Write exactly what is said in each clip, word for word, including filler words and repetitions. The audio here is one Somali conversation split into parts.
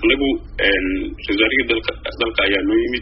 anagu wasaarada dalka dalka ayaa noo yimid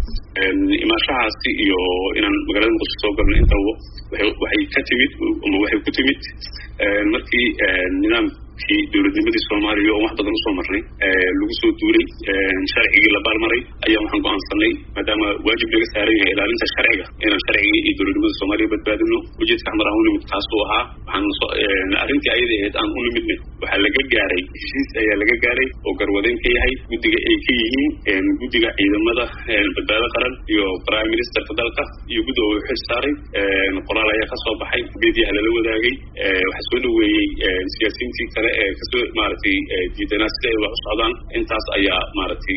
imaashahaasi iyo inaan magaalada muqdisho soo galno inta waxay ka timid ama waxay ku timid markii nidaamkii dowladnimadii Soomaaliya oo wax badan u soo marnay lagu soo duulay sharcigii la baalmaray ayaa waxaan go'aansanay maadaama waajib laga saaran yahay ilaalinta sharciga inaan sharcigii iyo dowladnimada Soomaaliya badbaadino ujeedka xamar ah uu taas oo ahaa waxaan arrintii ayada ahayd aan u nimidnay waxa laga gaaray heshiis ayaa laga gaaray oo garwadeen ka yahay guddiga ay ka yihiin guddiga ciidamada badbaadada qaran iyo prime minister dalka iyo guddiga uu xil saaray qoraal ayaa ka soo baxay beediyaha la wadaagay waxa soo dhaweeyay siyaasiyiintii kale ee ka soo maartay diidana sida ay wax u socdaan intaas ayaa maartay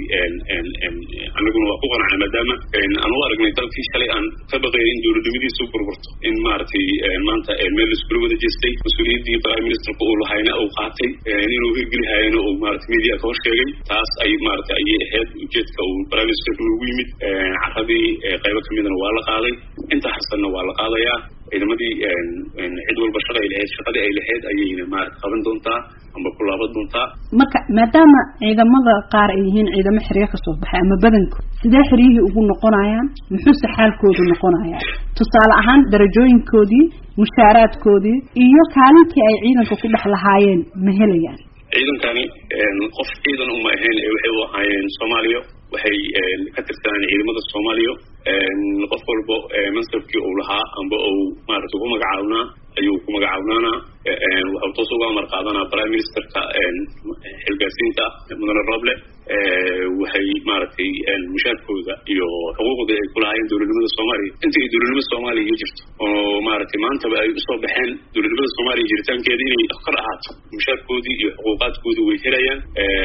anaguna waa ku qanacnay maadaama aan u aragnay dalkii shalay aan ka baqay in dowladnimadiisu burburto in maartay maanta meel isku wada jeestay mas'uuliyadii prime minister uu lahayna uu qaatay inuu hirgeliyayna uu maartay media ka horsheegay taas ay maartay ay ahayd ujeedka uu prime minister ugu yimid carradii qaybo kamidna waa la qaaday inta xasanna waa la qaadayaa ciidamadii cid walba shaqay lahayd shaqadii ay lahayd ayayna maartay qaban doontaa ama ku laaban doontaa marka maadaama ciidamada qaar ay yihiin ciidamo xiriir ka soo baxay ama badanku sidee xiriirihii ugu noqonayaan muxuu saxaalkoodu noqonayaa tusaale ahaan darajooyinkoodii mushaaraadkoodii iyo kaalintii ay ciidanka ku dhex lahaayeen ma helayaan ciidankani qof ciidan uma ahayn ee waxay u ahaayeen Soomaaliya waxay ka tirsanaan ciidamada Soomaaliya qof walba mansabkii uu lahaa amba uu maartay ugu magacaabnaa ayuu ku magacaabnaana waxa uu toos uga amar qaadanaa prime ministerka xilgaarsiinta mudane Roble waxay maartay mushaarkooda iyo xuquuqda ay ku lahaayeen dowladnimada Soomaaliya intii dowladnimada Soomaaliya jirto oo maartay maanta ay u soo baxeen dowladnimada Soomaaliya jiritaankeeda inay kor ahaato mushaarkoodii iyo xuquuqaadkooda way helayaan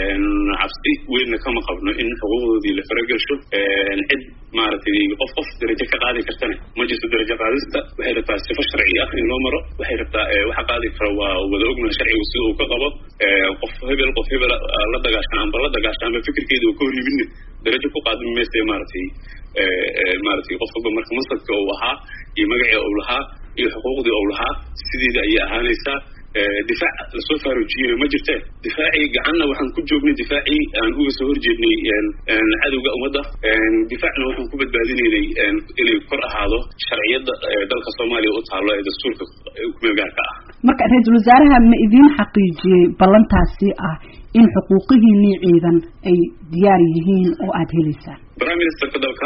cabsi weyn kama qabno in xuquuqdoodii la faragasho cid maartay qof qof darajo ka qaadi kartana ma jirto darajo qaadista waxay rabtaa sifo sharci ah in loo maro waxay rabtaa waxa qaadi kara waa wada ogna sharcigu sida uu ka qabo qof hebel qof hebel la dagaashan amba la dagaashan ama fikirkeedu uu ka horibin darajo ku qaadin meesay maartay maartay qofka marka mas'uulka uu ahaa iyo magaca uu lahaa iyo xuquuqdii uu lahaa sideeda ay ahaanaysaa difaac la soo faarujiyay ma jirto difaaci gacanna waxaan ku joognay difaaci aan uga soo horjeednay cadawga umada difaacna waxaan ku badbaadinaynay inay kor ahaado sharciyada dalka Soomaaliya oo taalo ee dastuurka ku meelgaarka ah marka ra'iisul wasaaraha ma idin xaqiijiyay ballantaasi ah in xuquuqihiinii ciidan ay diyaar yihiin oo aad helaysaan prime minister dalka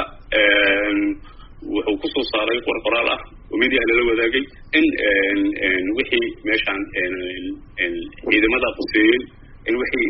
wuxuu ku soo saaray qoraal ah oo media la wadaagay in wixii meeshan ciidamada quseeyay in wixii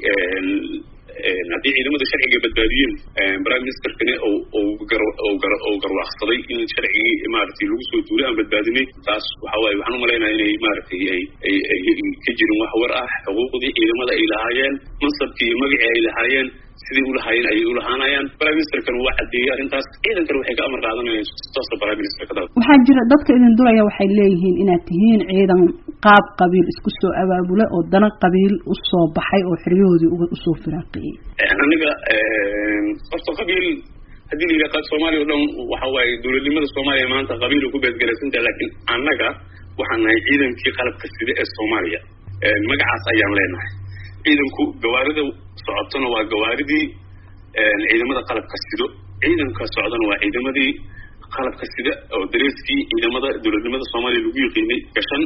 hadii ciidamada sharciga badbaadiyeen prime minister kana oo oo oo garwaaqsaday in sharcigi maartay lagu soo duulay aan badbaadinay taas waxa way waxaan u maleynayaa inay maartay ay ay ka jirin wax war ah xuquuqdii ciidamada ay lahaayeen mansabkii magaca ay lahaayeen sidii u lahaayeen ay u lahaanayaan prime minister kan waa cadeeyay arintaas ciidanka waxay ka amar qaadanayaan toosa prime minister ka dalka waxa jira dadka idin duraya waxay leeyihiin inaad tihiin ciidan qaab qabiil isku soo abaabulay oo dana qabiil u soo baxay oo xiriyoodii u soo firaaqiyay aniga horta qabiil hadii la yiraahdo Soomaaliya oo dhan waxa way dowladnimada Soomaaliya maanta qabiil ku beedgalaysanta laakiin anaga waxaan nahay ciidankii qalabka sida ee Soomaaliya magacaas ayaan leenahay ciidanku gawaarida socodtana waa gawaaridii ciidamada qalabka sido ciidanka socdana waa ciidamadii qalabka sida oo dareeskii ciidamada dowladnimada Soomaaliya lagu yaqaanay gashan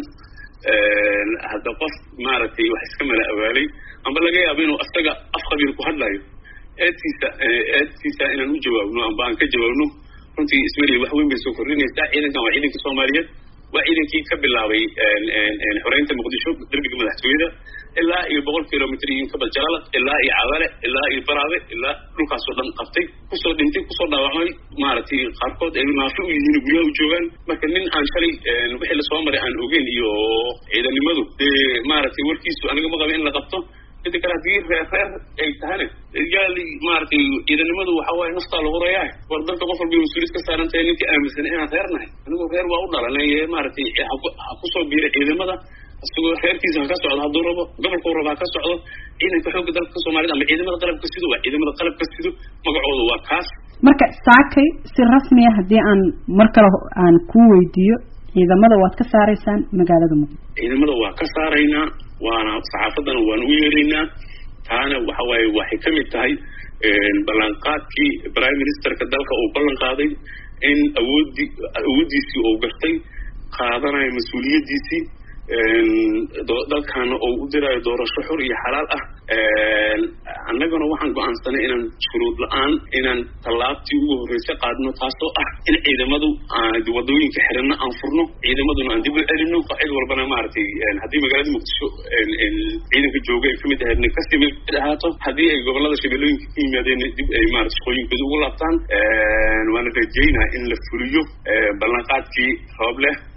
hada qof maartay wax iska mala awaalay amba laga yaabo inuu asaga af qabiil ku hadlayo eedkiisa eedkiisa inaan u jawaabno amba aan ka jawaabno runtii ismariye wax weyn bay soo kordhinaysaa ciidankan waa ciidanka Soomaaliyeed waa ciidankii ka bilaabay xoreynta Muqdisho darbiga madaxtooyada ilaa iyo boqol kiiloomitir in ka bajalala ilaa iyo Cadale ilaa iyo Baraade ilaa dhulkaas oo dhan qabtay ku soo dhintay ku soo dhaawacmay maartay qaarkood ay naafi u yihiin guryaha u joogan marka nin aan shalay wixii la soo maray aan ogeyn iyo ciidanimadu maartay warkiisu aniga ma qabo in la qabto inta kala hadii reer ay tahane yaali maartay ciidanimadu waxa way nafta lagu rayaa war dalka qof walba mas'uuliyad ka saaran tahay ninka aaminsan inaan reernahay anigu reer waa u dhalanay maartay ha ku soo biiray ciidamada asagoo reerkiisa ka socdo haduu rabo gobolka rabo ka socdo ciidanka xoogga dalka Soomaaliya ama ciidamada qalabka sidoo waa ciidamada qalabka sidoo magacoodu waa kaas marka saakay si rasmi ah hadii aan mar kale aan ku weydiiyo ciidamada waad ka saaraysaan magaalada Muqdisho ciidamada waa ka saaraynaa waana saxaafadana waan u yeeraynaa taana waxa waaye waxay ka mid tahay ballanqaadkii prime ministerka dalka uu ballan qaaday in awoodi awoodiisii uu gartay qaadanayo mas-uuliyadiisii dalkana oo u dirayo doorasho xor iyo xalaal ah annagana waxaan go'aansanay inaan shuruud la-aan inaan tallaabtii ugu horreysay qaadno taasoo ah in ciidamadu wadooyinka xiranna aan furno ciidamaduna aan dib u celino cid walbana maaragtay haddii magaalada muqdisho ciidanka jooga ay kamid ahaydna kasii mid ahaato haddii ay gobolada shabeellooyinka ka yimaadeen dib ay maarata shaqooyinkooda ugu laabtaan waana rajeynaa in la fuliyo ballanqaadkii roob leh